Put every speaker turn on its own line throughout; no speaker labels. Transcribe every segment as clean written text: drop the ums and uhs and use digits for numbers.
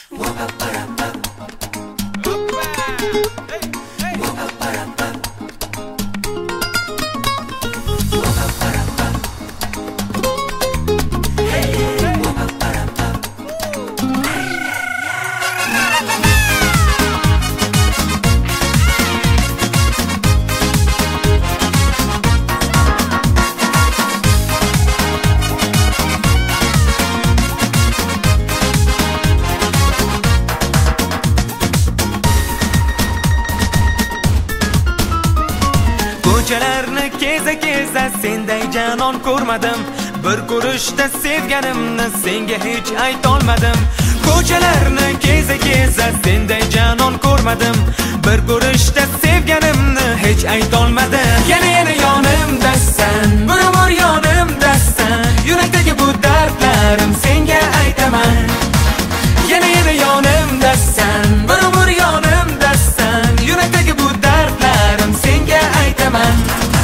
Ko'chalarni keza senday janon ko'rmadim. Bir ko'rishda sevganimni senga hech aytolmadim. Ko'chalarni keza senday janon ko'rmadim. Bir ko'rishda sevganimni hech aytolmadim. Yana yonimdasan, bir umr yonimdasan. Yurakdagi bu dardlarim senga aytaman. Yana yonimdasan, bir umr yonimdasan. Yurakdagi bu dardlarim senga aytaman.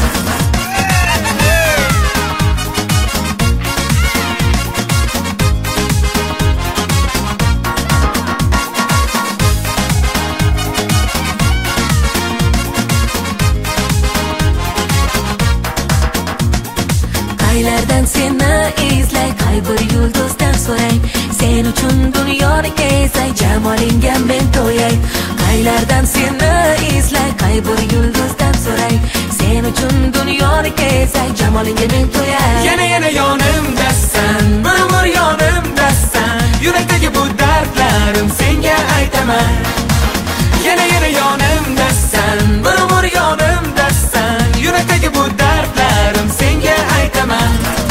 Qaylardan seni izlay, qay bir yulduzdan so'ray. Sen uchun dunyoni kezay, jamolingga men to'yay. Qaylardan seni izlay, qay bir yulduzdan so'ray. Sen uchun dunyoni kezay, jamolingga men to'yay.
Yana yonimdasan, bir umr yonimdasan. Yurakdagi bu dardlarim senga aytaman. Yana yonimdasan, bir umr yonimdasan. Yurakdagi bu dardlarim senga aytaman.